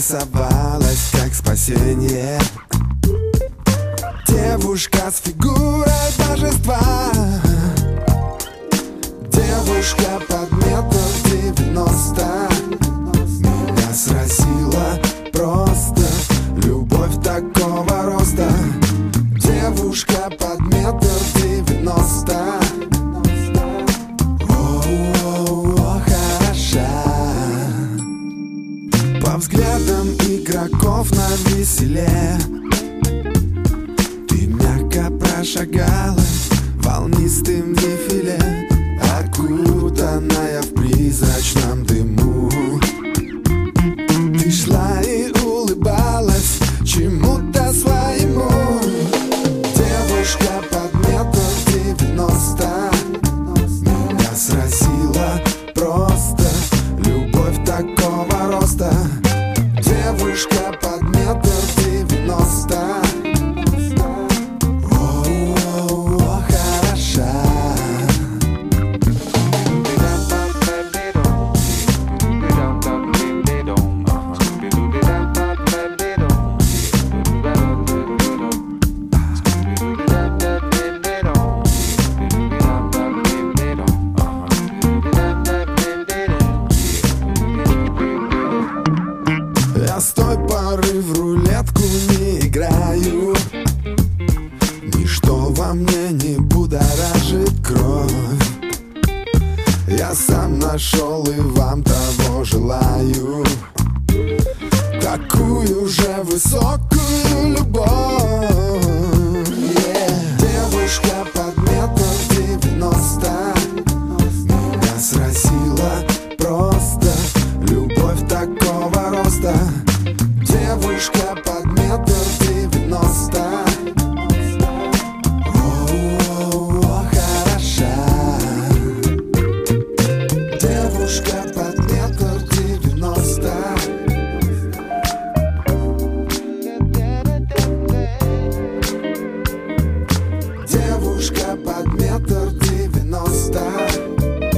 нарисовалась как спасение. Девушка с фигурой божества, девушка под 1,90 м. Меня сразила просто любовь такого роста. Девушка под 1,90 м. О, хороша. По взглядам игроков на веселе ты мягко прошагала волнистым дефиле, окутанная в призрачном дыму. Ты шла и улыбалась чему-то своему. Девушка под 1,90 м. Меня сразила просто любовь такого роста. Девушка под 1,90 м. О, хороша. Я с той поры в рулетку не играю. Ничто во мне не будоражит кровь. Я сам нашел и вам того желаю. Такую же высокую любовь. Девушка под 1,90 м. Меня сразила просто любовь такого роста. Девушка под 1,90 м. О, хороша. Девушка под 1,90 м. Девушка под 1,90 м.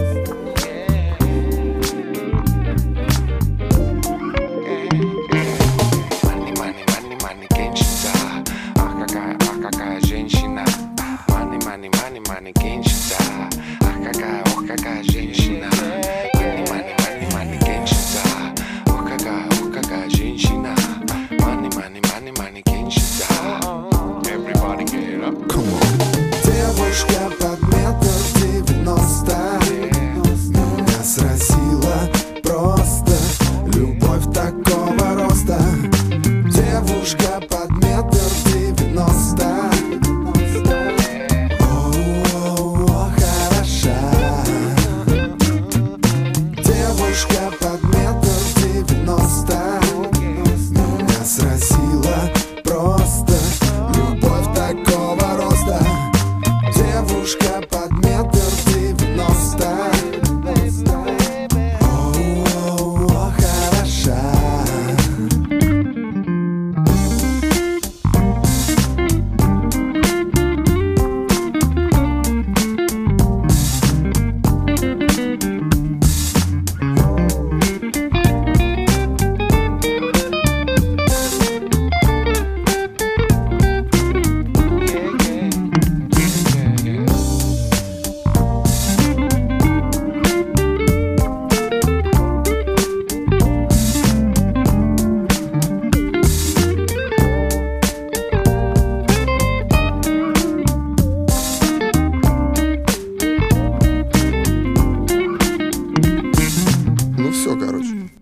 Какая женщина, money, генщица. Ах, какая, ох, какая женщина. Money, генщица. Ох, какая женщина. Money, генщица. Everybody get up. Come on. Девушка под 1,90 м. Меня сразила просто любовь такого роста. Девушка под 1,90 м. О, хороша. Девушка под 1,90 м. Меня сразила просто любовь такого роста. Девушка под 1,90 м. О, хороша. Ну все, короче.